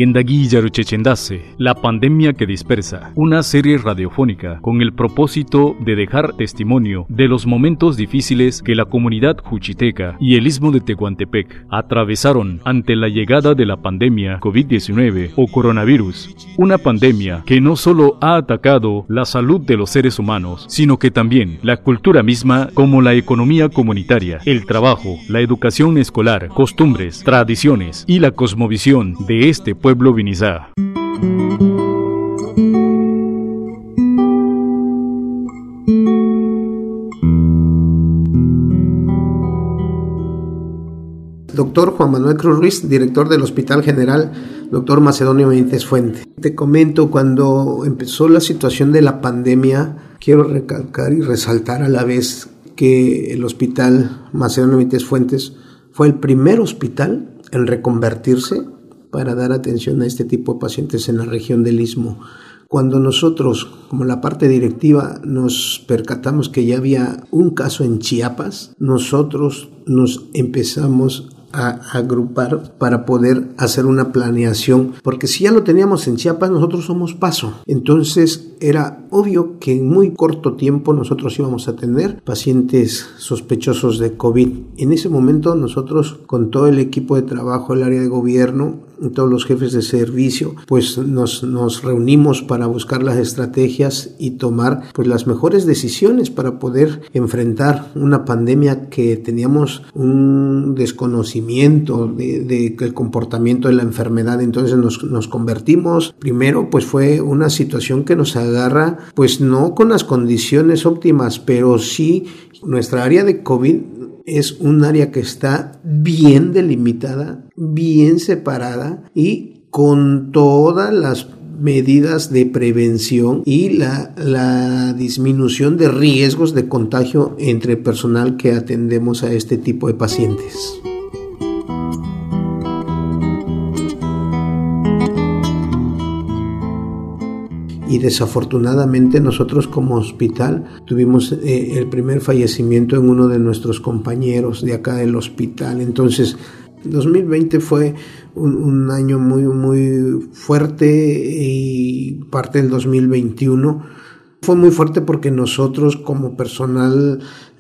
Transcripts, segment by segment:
Gendagui Yaruchechendase, la pandemia que dispersa, una serie radiofónica con el propósito de dejar testimonio de los momentos difíciles que la comunidad juchiteca y el istmo de Tehuantepec atravesaron ante la llegada de la pandemia COVID-19 o coronavirus, una pandemia que no solo ha atacado la salud de los seres humanos, sino que también la cultura misma, como la economía comunitaria, el trabajo, la educación escolar, costumbres, tradiciones y la cosmovisión de este pueblo vinizá. Doctor Juan Manuel Cruz Ruiz, director del Hospital General Dr. Macedonio Benítez Fuentes. Te comento, cuando empezó la situación de la pandemia, quiero recalcar y resaltar a la vez que el Hospital Macedonio Benítez Fuentes fue el primer hospital en reconvertirse para dar atención a este tipo de pacientes en la región del Istmo. Cuando nosotros, como la parte directiva, nos percatamos que ya había un caso en Chiapas, nosotros nos empezamos a agrupar para poder hacer una planeación, porque si ya lo teníamos en Chiapas, nosotros somos Paso. Entonces era obvio que en muy corto tiempo nosotros íbamos a tener pacientes sospechosos de COVID. En ese momento nosotros, con todo el equipo de trabajo, el área de gobierno, todos los jefes de servicio, pues nos reunimos para buscar las estrategias y tomar pues las mejores decisiones para poder enfrentar una pandemia que teníamos un desconocimiento del comportamiento de la enfermedad. Entonces nos convertimos, primero pues fue una situación que nos agarra pues no con las condiciones óptimas, pero sí nuestra área de COVID es un área que está bien delimitada, bien separada y con todas las medidas de prevención y la disminución de riesgos de contagio entre personal que atendemos a este tipo de pacientes. Y desafortunadamente nosotros como hospital tuvimos el primer fallecimiento en uno de nuestros compañeros de acá del hospital. Entonces 2020 fue un año muy fuerte y parte del 2021 fue muy fuerte porque nosotros como personal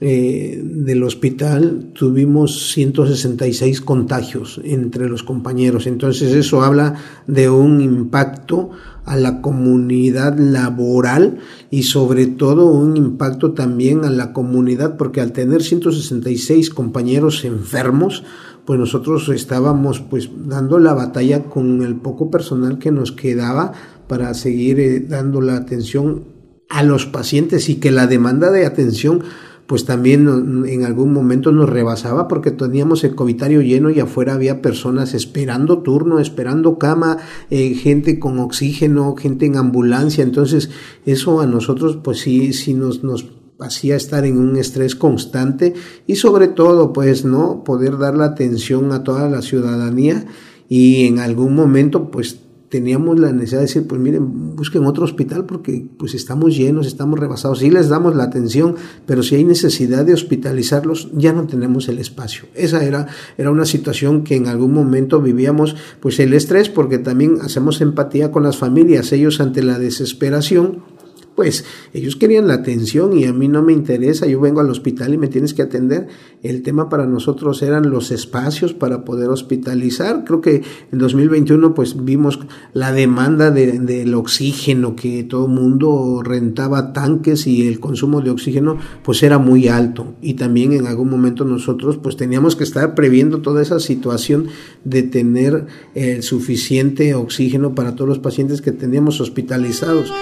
del hospital tuvimos 166 contagios entre los compañeros. Entonces eso habla de un impacto a la comunidad laboral y sobre todo un impacto también a la comunidad, porque al tener 166 compañeros enfermos, pues nosotros estábamos pues dando la batalla con el poco personal que nos quedaba para seguir dando la atención a los pacientes, y que la demanda de atención pues también en algún momento nos rebasaba, porque teníamos el covitario lleno y afuera había personas esperando turno, esperando cama, gente con oxígeno, gente en ambulancia. Entonces eso a nosotros pues sí nos hacía estar en un estrés constante, y sobre todo pues no poder dar la atención a toda la ciudadanía. Y en algún momento pues teníamos la necesidad de decir, pues miren, busquen otro hospital porque pues estamos llenos, estamos rebasados. Sí les damos la atención, pero si hay necesidad de hospitalizarlos, ya no tenemos el espacio. Esa era una situación que en algún momento vivíamos, pues el estrés, porque también hacemos empatía con las familias. Ellos ante la desesperación, pues ellos querían la atención y a mí no me interesa, yo vengo al hospital y me tienes que atender. El tema para nosotros eran los espacios para poder hospitalizar. Creo que en 2021 pues vimos la demanda del oxígeno, que todo el mundo rentaba tanques y el consumo de oxígeno pues era muy alto, y también en algún momento nosotros pues teníamos que estar previendo toda esa situación de tener el suficiente oxígeno para todos los pacientes que teníamos hospitalizados.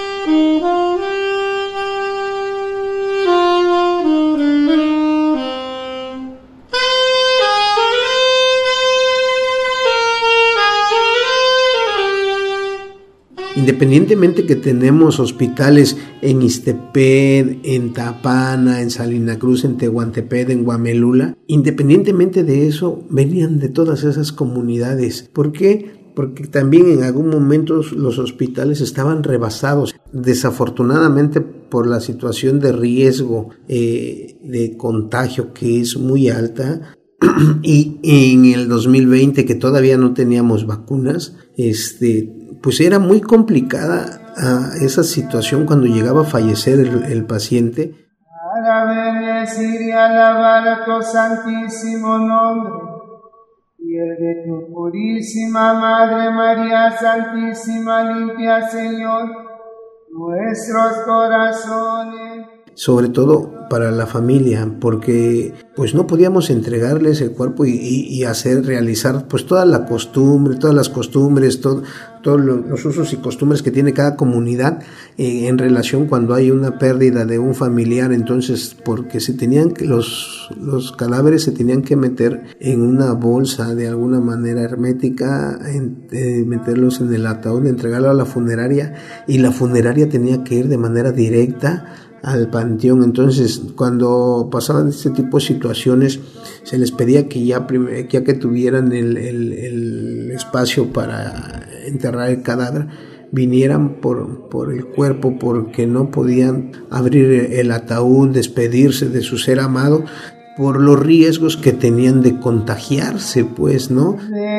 Independientemente que tenemos hospitales en Ixtepec, en Tapana, en Salina Cruz, en Tehuantepec, en Guamelula, independientemente de eso, venían de todas esas comunidades. ¿Por qué? Porque también en algún momento los hospitales estaban rebasados. Desafortunadamente, por la situación de riesgo de contagio que es muy alta, y en el 2020, que todavía no teníamos vacunas, pues era muy complicada esa situación cuando llegaba a fallecer el paciente. Para bendecir y alabar tu santísimo nombre y el de tu purísima Madre María Santísima, limpia, Señor, nuestros corazones. Sobre todo para la familia, porque pues no podíamos entregarles el cuerpo y realizar pues todas las costumbres, todos los usos y costumbres que tiene cada comunidad en relación cuando hay una pérdida de un familiar. Entonces, porque los cadáveres se tenían que meter en una bolsa de alguna manera hermética, meterlos en el ataúd, entregarlo a la funeraria, y la funeraria tenía que ir de manera directa al panteón. Entonces, cuando pasaban este tipo de situaciones, se les pedía que ya que tuvieran el espacio para enterrar el cadáver, vinieran por el cuerpo, porque no podían abrir el ataúd, despedirse de su ser amado, por los riesgos que tenían de contagiarse, pues, ¿no?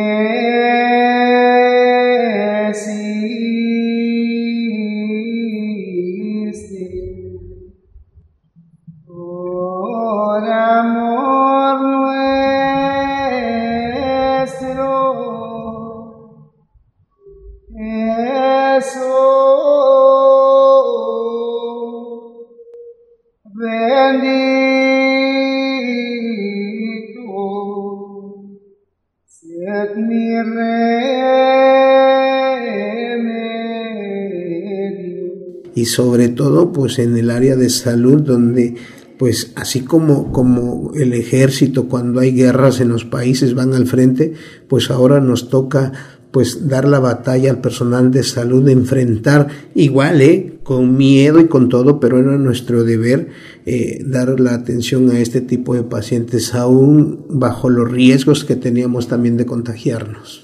Y sobre todo pues en el área de salud, donde pues así como el ejército cuando hay guerras en los países van al frente, pues ahora nos toca pues dar la batalla al personal de salud, de enfrentar igual, con miedo y con todo, pero era nuestro deber dar la atención a este tipo de pacientes, aún bajo los riesgos que teníamos también de contagiarnos.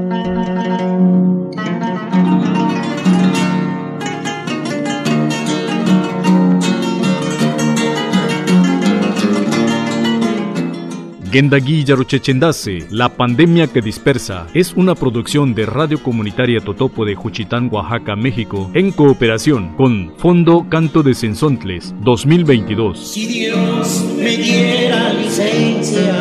Gendagui Yaruchechendase, la pandemia que dispersa, es una producción de Radio Comunitaria Totopo de Juchitán, Oaxaca, México, en cooperación con Fondo Canto de Cenzontles 2022. Si Dios me diera licencia,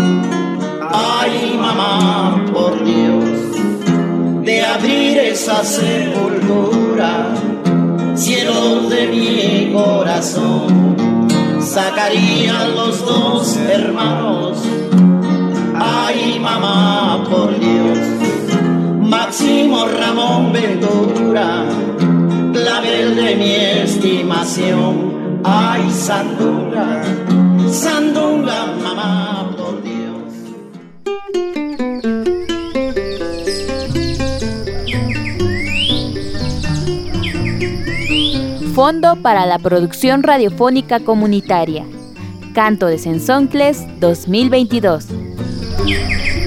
ay mamá, por Dios, de abrir esa sepultura, cielo de mi corazón, sacarían los dos hermanos, ay mamá, por Dios, Máximo Ramón Ventura, clavel de mi estimación, ay Sandunga, Sandunga, mamá, por Dios. Fondo para la Producción Radiofónica Comunitaria. Canto de Cenzontles 2022.